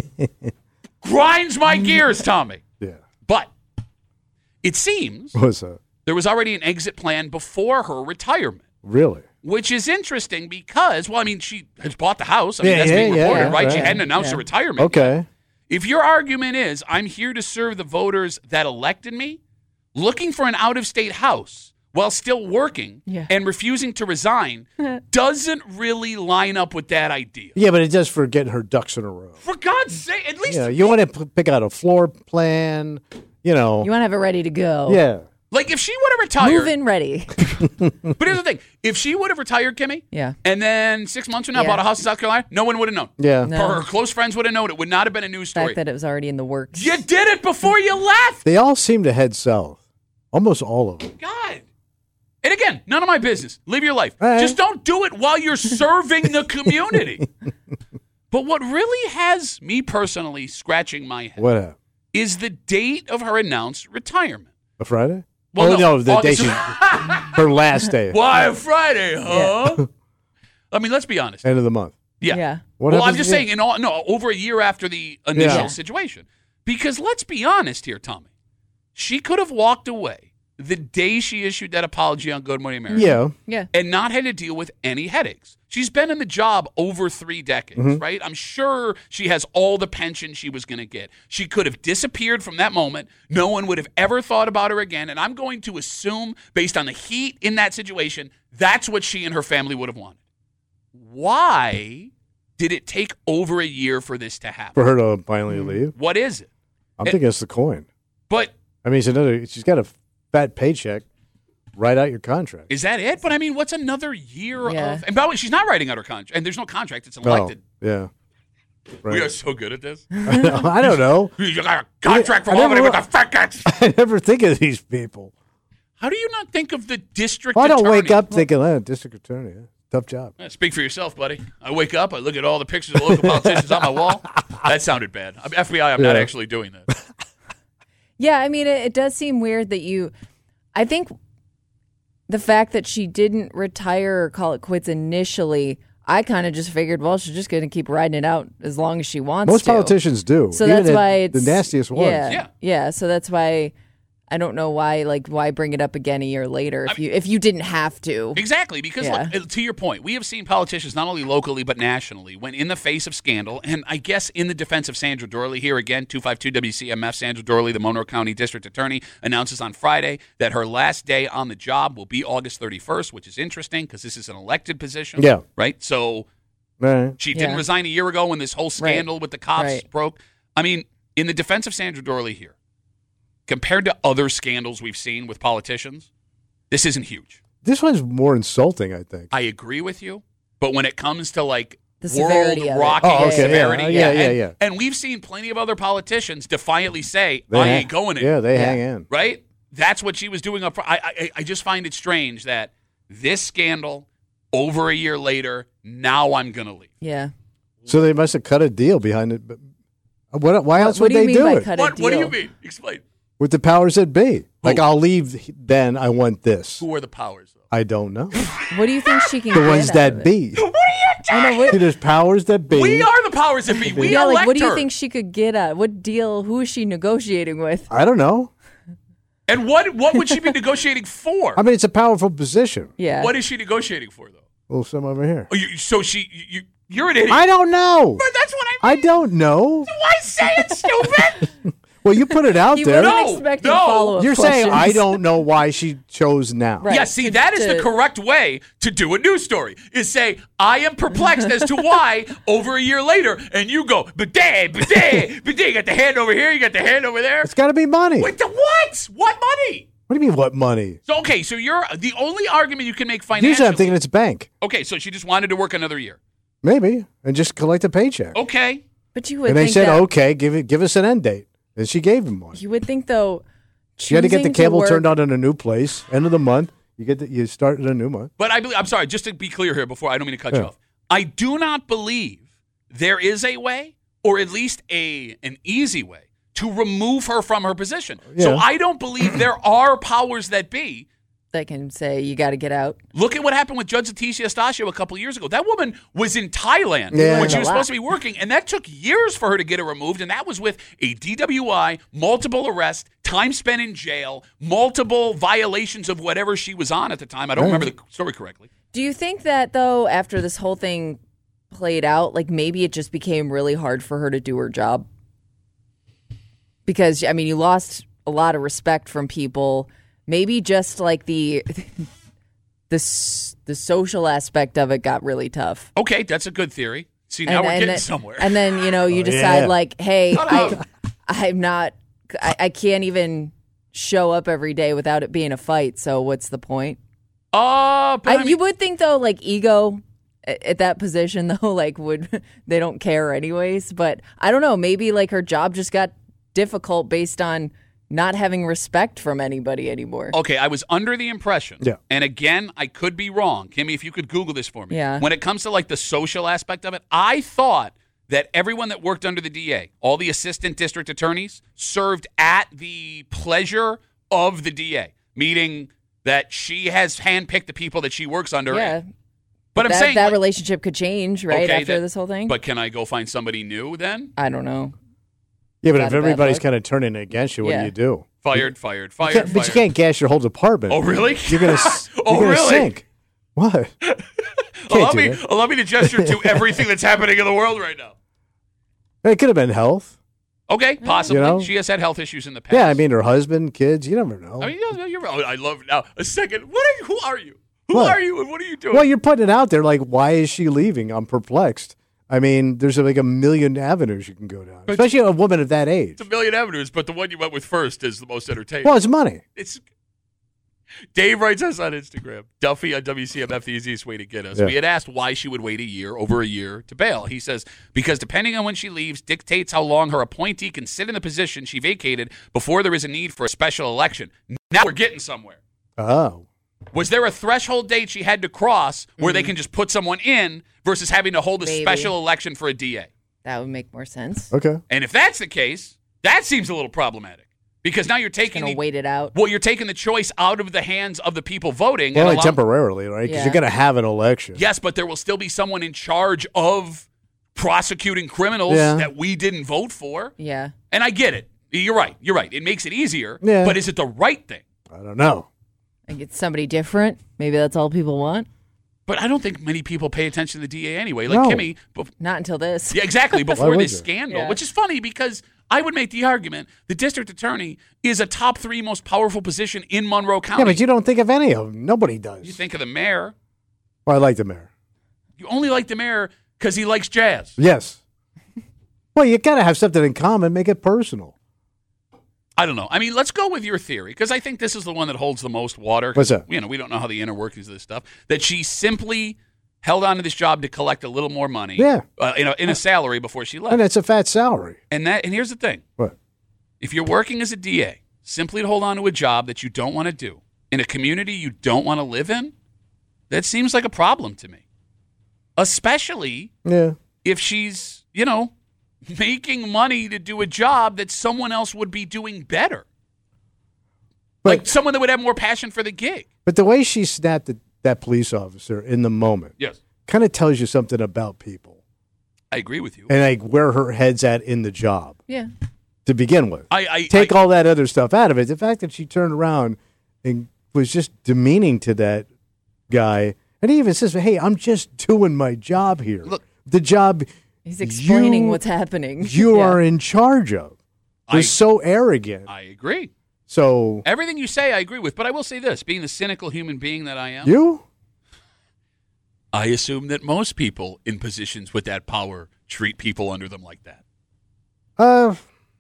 Grinds my gears, Tommy. Yeah. But it seems What's that? there was already an exit plan before her retirement. Really? Which is interesting because, well, I mean, she has bought the house. I mean, Yeah, that's yeah, being yeah, reported, yeah, right? She right. hadn't announced her Yeah. retirement. Okay. If your argument is, I'm here to serve the voters that elected me, looking for an out-of-state house while still working Yeah. and refusing to resign doesn't really line up with that idea. Yeah, but it does for getting her ducks in a row. For God's sake, at least, Yeah, you want to p- pick out a floor plan, you know. You want to have it ready to go. yeah. like, if she would have retired. Move in ready. But here's the thing. If she would have retired, Kimmy, Yeah. and then six months from now Yeah. bought a house in South Carolina, no one would have known. Yeah. No. Her, her close friends would have known. It would not have been a news The story. fact that it was already in the works. You did it before you left. They all seem to head south. Almost all of them. God. And again, none of my business. Live your life. All right. Just don't do it while you're serving the community. But what really has me personally scratching my head What happened? is the date of her announced retirement. A Friday? Well, oh, no, no, the August- day she, her last day. Why Friday, huh? I mean, let's be honest. End of the month. Yeah. Yeah. What well, I'm happens just if- saying, in all, no, over a year after the initial Yeah. situation. Because let's be honest here, Tommy. She could have walked away the day she issued that apology on Good Morning America. Yeah. Yeah. And not had to deal with any headaches. She's been in the job over three decades, Mhm. right? I'm sure she has all the pension she was going to get. She could have disappeared from that moment. No one would have ever thought about her again. And I'm going to assume, based on the heat in that situation, that's what she and her family would have wanted. Why did it take over a year for this to happen? For her to finally leave. What is it? I'm It- thinking it's the coin. But I mean, it's another. She's got a fat paycheck. Write out your contract. is that it? But I mean, what's another year Yeah. of? And by the way, she's not writing out her contract, and there's no contract. It's an Oh, elected. yeah. Right. We are so good at this. I don't- I don't know. You got a contract I from never Albany with wa- the fat cats. I never think of these people. How do you not think of the district I don't attorney? wake up thinking, oh, district attorney. yeah, Tough job. Eh, Speak for yourself, buddy. I wake up, I look at all the pictures of local politicians on my wall. That sounded bad. I'm F B I, I'm not Yeah. actually doing that. Yeah, I mean, it, it does seem weird that you. I think the fact that she didn't retire or call it quits initially, I kind of just figured, well, she's just going to keep riding it out as long as she wants Most to. politicians do. So Even that's the- why the it's nastiest ones. Yeah, Yeah. yeah. So that's why I don't know why, like, why bring it up again a year later if you if you didn't have to. Exactly, because Yeah. look, to your point, we have seen politicians not only locally but nationally when in the face of scandal, and I guess in the defense of Sandra Dorley here again, two five two W C M F, Sandra Dorley, the Monroe County District Attorney, announces on Friday that her last day on the job will be August thirty-first, which is interesting because this is an elected position. Yeah. Right? So Right. she didn't Yeah. resign a year ago when this whole scandal with the cops Right. broke. I mean, in the defense of Sandra Dorley here, compared to other scandals we've seen with politicians, this isn't huge. This one's more insulting, I think. I agree with you, but when it comes to like The severity of it. world-rocking Oh, okay, severity, yeah, yeah, yeah, and, yeah. and we've seen plenty of other politicians defiantly say, They "I hang- ain't going in." Yeah, they hang in. Right? That's what she was doing up. For, I, I I just find it strange that this scandal, over a year later, now I'm gonna leave. Yeah. So they must have cut a deal behind it. But what? Why else what would do you they mean do by it cut a What What do you deal? mean? Explain. with the powers that be? Like, Who? I'll leave. Then I want this. Who are the powers, though? I don't know. What do you think she can The get ones out that of it? be. What are you I know, what, See, there's powers that be. We are the powers that be. We yeah, elect like what do you her. think she could get at? What deal? Who is she negotiating with? I don't know. And what what would she be negotiating for? I mean, it's a powerful position. Yeah. What is she negotiating for, though? Well, some over here. Oh, you, so she you you're an idiot. I don't know. But that's what I I mean. don't know. Why say it, stupid? Well, you put it out He there. wasn't expecting no. follow-up You're saying I questions. don't know why she chose now. Right. Yeah, see, that is the To- correct way to do a news story, is say, I am perplexed as to why over a year later, and you go, bidet, bidet, bidet, you got the hand over here, you got the hand over there. It's got to be money. Wait, the what? What money? What do you mean, what money? So, okay, so you're, the only argument you can make financially. Usually I'm thinking it's bank. Okay, so she just wanted to work another year. Maybe. And just collect a paycheck. Okay. But you would And they think said, that, okay, give it, give us an end date. And she gave him one. You would think, though, She had to get the choosing cable work- turned on in a new place. End of the month. You get the, you start in a new month. But I believe, I'm sorry, just to be clear here before, I don't mean to cut you Yeah. off. I do not believe there is a way, or at least a an easy way, to remove her from her position. So Yeah. I don't believe there are powers that be that can say you got to get out. Look at what happened with Judge Leticia Astasio a couple years ago. That woman was in Thailand Yeah. when she A was lot. supposed to be working, and that took years for her to get her removed, and that was with a D W I, multiple arrests, time spent in jail, multiple violations of whatever she was on at the time. I don't Yeah. remember the story correctly. Do you think that, though, after this whole thing played out, like maybe it just became really hard for her to do her job? Because, I mean, you lost a lot of respect from people. Maybe just like the the s- the social aspect of it got really tough. Okay, that's a good theory. See, now And- we're and getting then- somewhere. And then, you know, you Oh, decide yeah. like, hey, Shut I, up. I'm not, I, I can't even show up every day without it being a fight. So what's the point? Uh, but I, I mean- you would think though, like ego at, at that position though, like would they don't care anyways. But I don't know. Maybe like her job just got difficult based on not having respect from anybody anymore. Okay, I was under the impression, Yeah. and again, I could be wrong. Kimmy, if you could Google this for me. Yeah. When it comes to like the social aspect of it, I thought that everyone that worked under the D A, all the assistant district attorneys, served at the pleasure of the D A, meaning that she has handpicked the people that she works under. Yeah. But I'm that, saying that like, relationship could change, right, okay, after that- this whole thing. But can I go find somebody new then? I don't know. Yeah, but Is if that a bad everybody's look? kind of turning against you, what Yeah. do you do? Fired, fired, You fired, can't- fired. but you can't gas your whole department. Oh, really? You're gonna, s- you're Oh, gonna really? sink. What? allow do me, that. allow me to gesture to everything that's happening in the world right now. It could have been health. Okay, possibly. You know? She has had health issues in the past. Yeah, I mean, her husband, kids, you never know. I mean, yeah, you're right. I love now. A second. What are you? Who are you? Who What? are you? And what are you doing? Well, you're putting it out there like, why is she leaving? I'm perplexed. I mean, there's like a million avenues you can go down, But- especially a woman of that age. It's a million avenues, but the one you went with first is the most entertaining. Well, it's money. It's Dave writes us on Instagram. Duffy on W C M F, the easiest way to get us. Yeah. We had asked why she would wait a year, over a year, to bail. He says, because depending on when she leaves dictates how long her appointee can sit in the position she vacated before there is a need for a special election. Now we're getting somewhere. Oh. Was there a threshold date she had to cross where they can just put someone in versus having to hold a Maybe. special election for a D A? That would make more sense. Okay. And if that's the case, that seems a little problematic because now you're taking Gonna the, wait it out. well, you're taking the choice out of the hands of the people voting. Well, and only allow- temporarily, right? Because Yeah. you're going to have an election. yes, but there will still be someone in charge of prosecuting criminals Yeah. that we didn't vote for. Yeah. And I get it. You're right. You're right. It makes it easier. Yeah. But is it the right thing? I don't know. And get somebody different. Maybe that's all people want. But I don't think many people pay attention to the D A anyway. Like No. Kimmy, bef- Not until this. yeah, exactly, before would this you? scandal, Yeah. which is funny because I would make the argument the district attorney is a top three most powerful position in Monroe County. Yeah, but you don't think of any of them. Nobody does. You think of the mayor. Well, I like the mayor. You only like the mayor because he likes jazz. Yes. Well, you got to have something in common. Make it personal. I don't know. I mean, let's go with your theory because I think this is the one that holds the most water. 'cause, What's that? You know, we don't know how the inner workings of this stuff. That she simply held on to this job to collect a little more money. Yeah. Uh, in, a, in a salary before she left. And it's a fat salary. And that. And here's the thing. What? If you're working as a D A, simply to hold on to a job that you don't want to do in a community you don't want to live in, that seems like a problem to me. Especially Yeah. if she's, you know, making money to do a job that someone else would be doing better. But, Like someone that would have more passion for the gig. but the way she snapped at that police officer in the moment Yes. kind of tells you something about people I agree with you. and like where her head's at in the job Yeah. to begin with. I, I Take I, all that other stuff out of it. The fact that she turned around and was just demeaning to that guy, and he even says, "Hey, I'm just doing my job here. Look- the job He's explaining you- what's happening. you Yeah. are in charge of." was so arrogant. I agree. So Everything you say, I agree with. But I will say this, being the cynical human being that I am. You? I assume that most people in positions with that power treat people under them like that. Uh,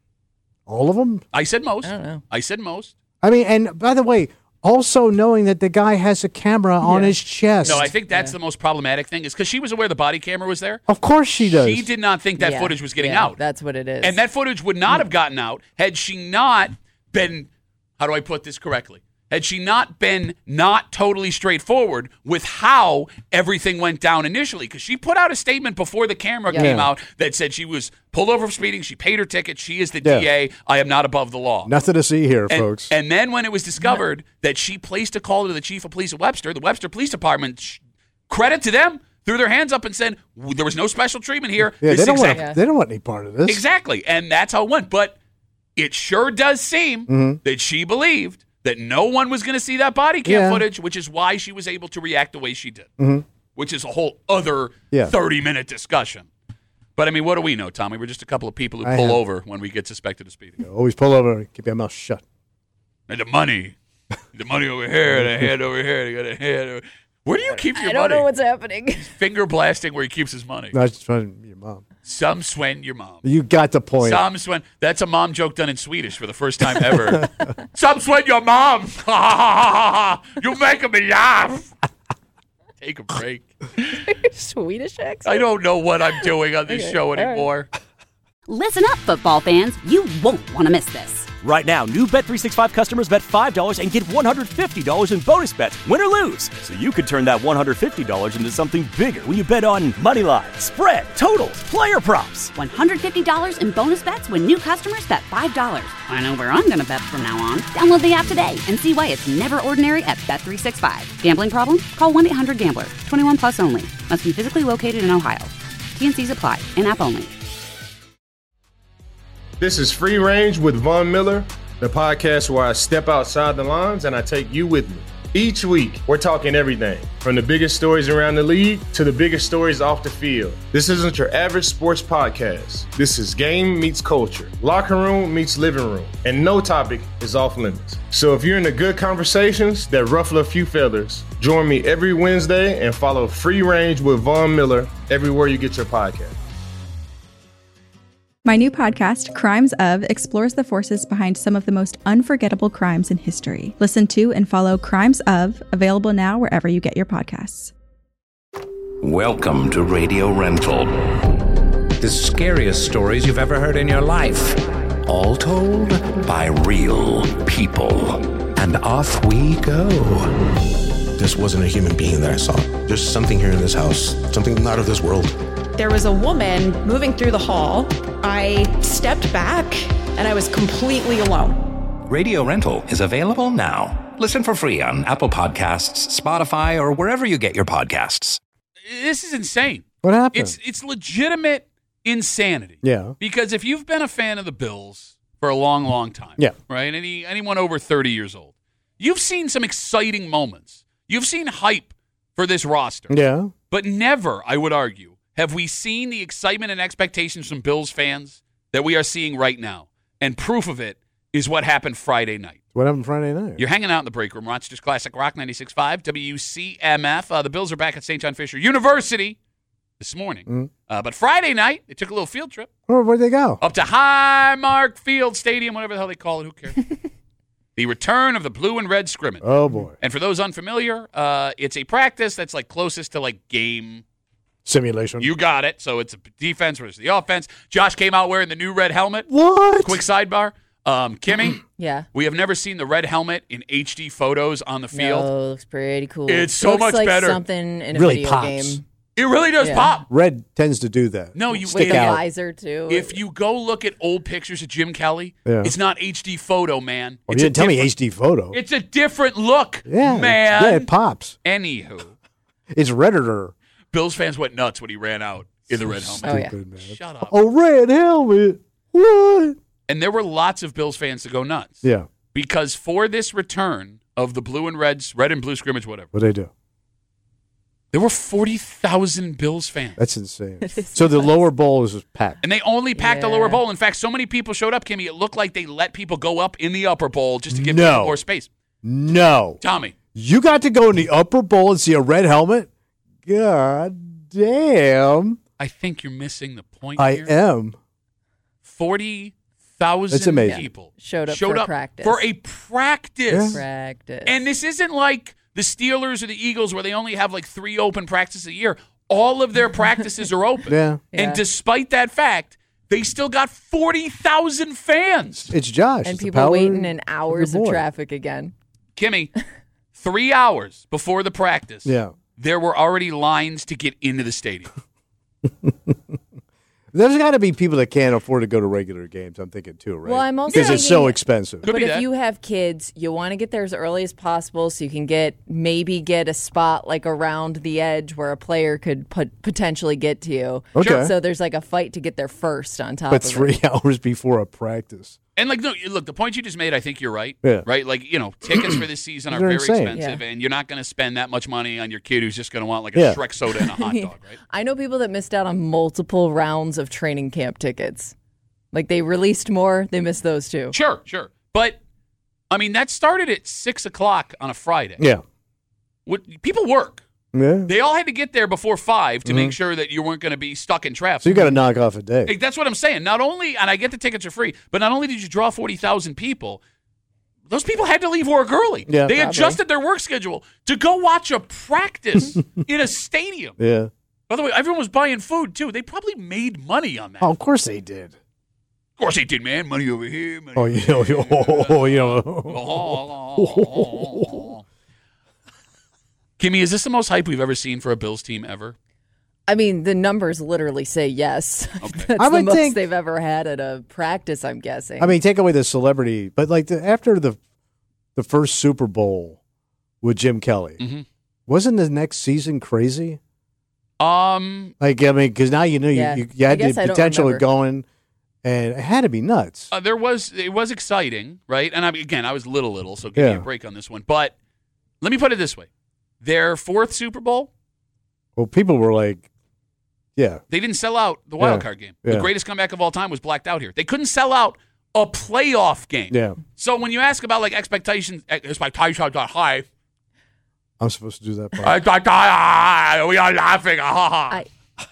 all of them? I said most. I don't know. I said most. I mean, and by the way, also knowing that the guy has a camera on his chest. No, I think that's the most problematic thing is because she was aware the body camera was there. Of course she does. She did not think that Yeah. footage was getting Yeah, out. That's what it is. And that footage would not have gotten out had she not been, how do I put this correctly? Had she not been not totally straightforward with how everything went down initially. Because she put out a statement before the camera Yeah. came Yeah. out that said she was pulled over for speeding. She paid her ticket. She is the Yeah. D A. I am not above the law. Nothing to see here, And, folks. and then when it was discovered that she placed a call to the chief of police at Webster, the Webster Police Department, sh- credit to them, threw their hands up and said, there was no special treatment here. yeah, This they don't, exact- want, they don't want any part of this. Exactly. And that's how it went. But it sure does seem Mhm. that she believed that no one was going to see that body cam Yeah. footage, which is why she was able to react the way she did, Mhm. which is a whole other Yeah. thirty-minute discussion. But, I mean, what do we know, Tommy? We're just a couple of people who I pull have- over when we get suspected of speeding. Always pull over and keep your mouth shut. And the money. The money over here, and a hand over here, and a hand over. Where do you keep your I don't money? know what's happening. Finger blasting where he keeps his money. No, I was just trying to your mom. Some Swen, your mom. You got the point. Some Swen. That's a mom joke done in Swedish for the first time ever. Some Swen, your mom. You're making me laugh. Take a break. Swedish accent? I don't know what I'm doing on this Okay, show all right. anymore. Listen up, football fans. You won't want to miss this. Right now, new Bet three sixty-five customers bet five dollars and get one hundred fifty dollars in bonus bets, win or lose. So you could turn that one hundred fifty dollars into something bigger when you bet on money line, spread, totals, player props. one hundred fifty dollars in bonus bets when new customers bet five dollars. I know where I'm going to bet from now on. Download the app today and see why it's never ordinary at Bet three sixty-five. Gambling problem? Call one eight hundred gambler. twenty-one plus only. Must be physically located in Ohio. T N Cs apply. In-app only. This is Free Range with Von Miller, the podcast where I step outside the lines and I take you with me. Each week, we're talking everything from the biggest stories around the league to the biggest stories off the field. This isn't your average sports podcast. This is game meets culture, locker room meets living room, and no topic is off limits. So if you're into good conversations that ruffle a few feathers, join me every Wednesday and follow Free Range with Von Miller everywhere you get your podcast. My new podcast, Crimes Of, explores the forces behind some of the most unforgettable crimes in history. Listen to and follow Crimes Of, available now wherever you get your podcasts. Welcome to Radio Rental. The scariest stories you've ever heard in your life. All told by real people. And off we go. This wasn't a human being that I saw. There's something here in this house, something not of this world. There was a woman moving through the hall. I stepped back and I was completely alone. Radio Rental is available now. Listen for free on Apple Podcasts, Spotify, or wherever you get your podcasts. This is insane. What happened? It's it's legitimate insanity. Yeah. Because if you've been a fan of the Bills for a long, long time, Yeah. right? Any anyone over thirty years old, you've seen some exciting moments. You've seen hype for this roster. Yeah. But never, I would argue, have we seen the excitement and expectations from Bills fans that we are seeing right now. And proof of it is what happened Friday night. What happened Friday night? You're hanging out in the break room, Rochester's Classic Rock ninety-six point five, W C M F. Uh, the Bills are back at Saint John Fisher University this morning. Mm. Uh, but Friday night, they took a little field trip. Where, where'd they go? Up to Highmark Field Stadium, whatever the hell they call it. Who cares? The return of the blue and red scrimmage. Oh, boy. And for those unfamiliar, uh, it's a practice that's like closest to like game simulation. You got it. So it's a defense versus the offense. Josh came out wearing the new red helmet. What? Quick sidebar. Um, Kimmy, Yeah. we have never seen the red helmet in H D photos on the field. No, it looks pretty cool. It's so Looks much like better. something in a Really video pops. game. It really does Yeah. pop. Red tends to do that. No, you With if, the visor, too. If you go look at old pictures of Jim Kelly, Yeah. it's not H D photo, man. Well, It's you a didn't tell me different- H D photo. It's a different look, yeah, man. Yeah, it pops. Anywho, It's redder. Bills fans went nuts when he ran out in the red helmet. Oh, yeah. Stupid, man. Shut up. A red helmet. What? And there were lots of Bills fans to go nuts. Yeah. Because for this return of the blue and reds, red and blue scrimmage, whatever, What they do? There were forty thousand Bills fans. That's insane. So the lower bowl is packed. And they only packed the Yeah. lower bowl. In fact, so many people showed up, Kimmy, it looked like they let people go up in the upper bowl just to give No. people more space. No. Tommy. You got to go in the upper bowl and see a red helmet? God damn. I think you're missing the point I here. am. forty That's thousand amazing. people Showed up showed for up practice. for a practice. Practice. And this isn't like the Steelers or the Eagles where they only have like three open practices a year. All of their practices are open. Yeah. And Yeah. despite that fact, they still got forty thousand fans. It's Josh. and It's the people power waiting in hours your of boy. traffic again. Kimmy, three hours before the practice, Yeah. there were already lines to get into the stadium. There's got to be people that can't afford to go to regular games, I'm thinking, too, right? Well, I'm also Because it's so thinking- expensive. Could but be if that. you have kids, you want to get there as early as possible so you can get maybe get a spot like around the edge where a player could put, potentially get to you. Okay. Sure. So there's like a fight to get there first on top But of three it. hours before a practice. And like, no, look, the point you just made, I think you're right. Yeah. Right? Like, you know, tickets for this season are They're very insane. expensive, Yeah. and you're not going to spend that much money on your kid who's just going to want like a Yeah. Shrek soda and a hot dog, right? I know people that missed out on multiple rounds of training camp tickets. Like they released more, they missed those too. Sure, sure. But, I mean, that started at six o'clock on a Friday. Yeah. What, people work. Yeah. They all had to get there before five to Mhm. make sure that you weren't going to be stuck in traffic. So you got to knock off a day. Hey, that's what I'm saying. Not only, and I get the tickets are free, but not only did you draw forty thousand people, those people had to leave work early. Yeah, they probably. adjusted their work schedule to go watch a practice in a stadium. Yeah. By the way, everyone was buying food, too. They probably made money on that. Oh, of course they did. Of course they did, man. Money over here. Money Oh, you know, oh, you know. Kimmy, is this the most hype we've ever seen for a Bills team ever? I mean, the numbers literally say yes. That's I the would most think- they've ever had at a practice, I'm guessing. I mean, take away the celebrity, but like the, after the the first Super Bowl with Jim Kelly, Mhm. wasn't the next season crazy? Um, Like, I mean, because now you know you, Yeah. you, you I had guess the I don't potential of remember. going, and it had to be nuts. uh, there was it was exciting, right? And I mean, again, I was little, little, so give me Yeah. a break on this one. But let me put it this way: their fourth Super Bowl, Well, people were like, yeah. they didn't sell out the wild Yeah. card game. Yeah. The greatest comeback of all time was blacked out here. They couldn't sell out a playoff game. Yeah. So when you ask about like expectations, expectations are high. I'm supposed to do that part. I, we are laughing. I,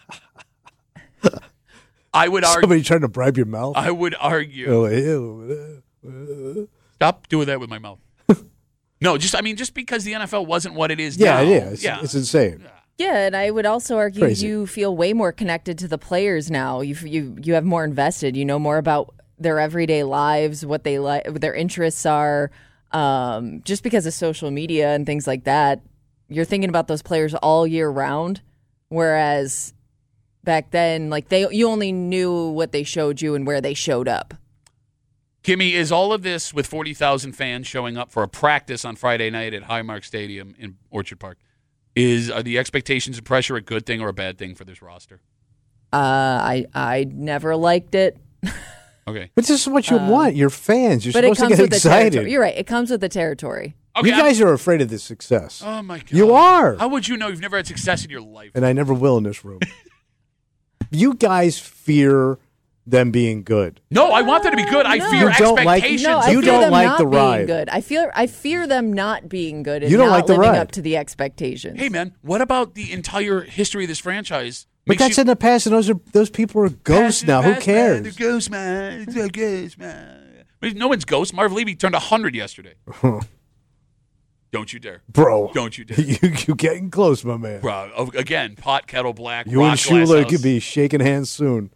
I would argue. Somebody trying to bribe your mouth? I would argue. Oh, ew. Stop doing that with my mouth. No, just I mean, just because the N F L wasn't what it is Yeah, now. it is. Yeah. It's insane. yeah, and I would also argue Crazy. you feel way more connected to the players now. You you you have more invested. You know more about their everyday lives, what they like, what their interests are. Um, just because of social media and things like that, you're thinking about those players all year round. Whereas back then, like they, you only knew what they showed you and where they showed up. Kimmy, is all of this with forty thousand fans showing up for a practice on Friday night at Highmark Stadium in Orchard Park? Is are the expectations and pressure a good thing or a bad thing for this roster? Uh, I I never liked it. Okay. But this is what you Uh, want. You're fans. You're but it supposed to comes get with the excited. territory. You're right. It comes with the territory. Okay, you I'm- guys are afraid of the success. Oh my god. You are. How would you know you've never had success in your life? And I never will in this room. You guys fear them being good. No, I want them to be good. I No. fear You don't like- expectations. No, I You fear don't them like not the being ride. good. I fear I fear them not being good and You don't not like the living ride. up to the expectations. Hey man, what about the entire history of this franchise? But Makes that's you- in the past, and those are those people are ghosts Past is now. Who past, man. cares? They're ghosts, man. It's a ghost, man. But no one's ghost. Marv Levy turned one hundred yesterday. Don't you dare. Bro. Don't you dare. you you getting close, my man. Bro, oh, again, pot, kettle black, You rock and Shula glass house. could be shaking hands soon.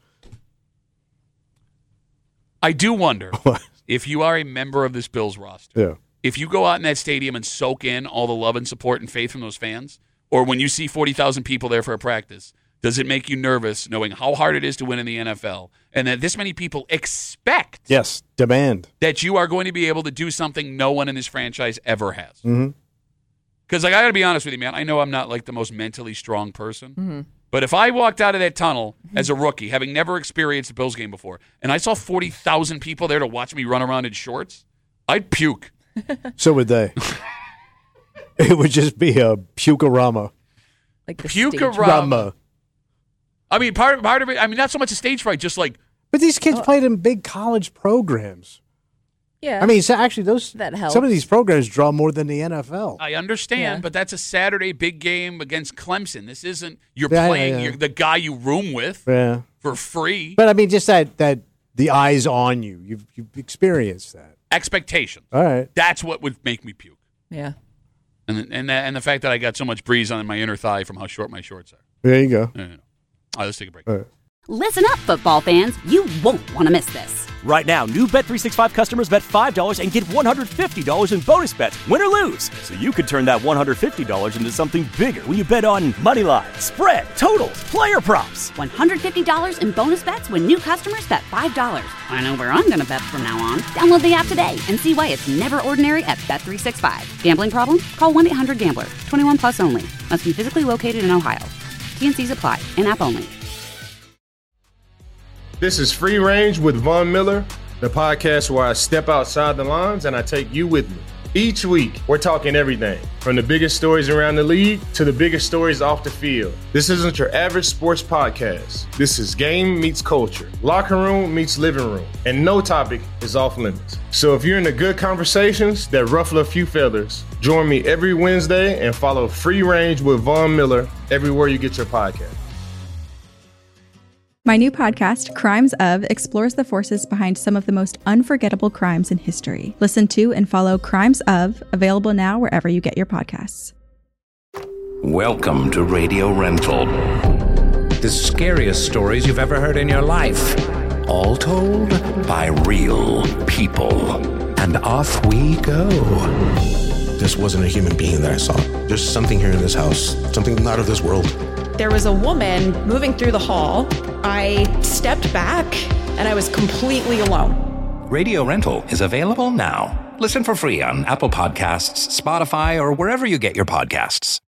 I do wonder What? if you are a member of this Bills roster, Yeah. if you go out in that stadium and soak in all the love and support and faith from those fans, or when you see forty thousand people there for a practice, does it make you nervous knowing how hard it is to win in the N F L and that this many people expect Yes. Demand. that you are going to be able to do something no one in this franchise ever has? Mm-hmm. Because like, I got to be honest with you, man. I know I'm not like the most mentally strong person, Mm-hmm. but if I walked out of that tunnel as a rookie, having never experienced a Bills game before, and I saw forty thousand people there to watch me run around in shorts, I'd puke. So would they. It would just be a puke-orama. like the Puke stage or fright. Drama. I mean, part part of it. I mean, not so much a stage fright, just like. But these kids played in big college programs. Yeah. I mean, so actually, those That helps. some of these programs draw more than the N F L. I understand, Yeah. but that's a Saturday big game against Clemson. This isn't you're Yeah, yeah, playing yeah. You're the guy you room with Yeah. for free. But I mean, just that that the eyes on you. You've you've experienced that. Expectations. All right. That's what would make me puke. Yeah. And the, and the, and the fact that I got so much breeze on my inner thigh from how short my shorts are. There you go. Yeah, yeah. All right, let's take a break. All right. Listen up, football fans. You won't want to miss this. Right now, new Bet three sixty-five customers bet five dollars and get one hundred fifty dollars in bonus bets, win or lose. So you could turn that one hundred fifty dollars into something bigger when you bet on money line, spread, totals, player props. one hundred fifty dollars in bonus bets when new customers bet five dollars. I know where I'm going to bet from now on. Download the app today and see why it's never ordinary at Bet three sixty-five. Gambling problem? Call one eight hundred gambler. twenty-one plus only. Must be physically located in Ohio. T N Cs apply. In-app only. This is Free Range with Von Miller, the podcast where I step outside the lines and I take you with me. Each week, we're talking everything from the biggest stories around the league to the biggest stories off the field. This isn't your average sports podcast. This is game meets culture, locker room meets living room, and no topic is off limits. So if you're into good conversations that ruffle a few feathers, join me every Wednesday and follow Free Range with Von Miller everywhere you get your podcast. My new podcast, Crimes Of, explores the forces behind some of the most unforgettable crimes in history. Listen to and follow Crimes Of, available now wherever you get your podcasts. Welcome to Radio Rental. The scariest stories you've ever heard in your life. All told by real people. And off we go. This wasn't a human being that I saw. There's something here in this house, something not of this world. There was a woman moving through the hall. I stepped back and I was completely alone. Radio Rental is available now. Listen for free on Apple Podcasts, Spotify, or wherever you get your podcasts.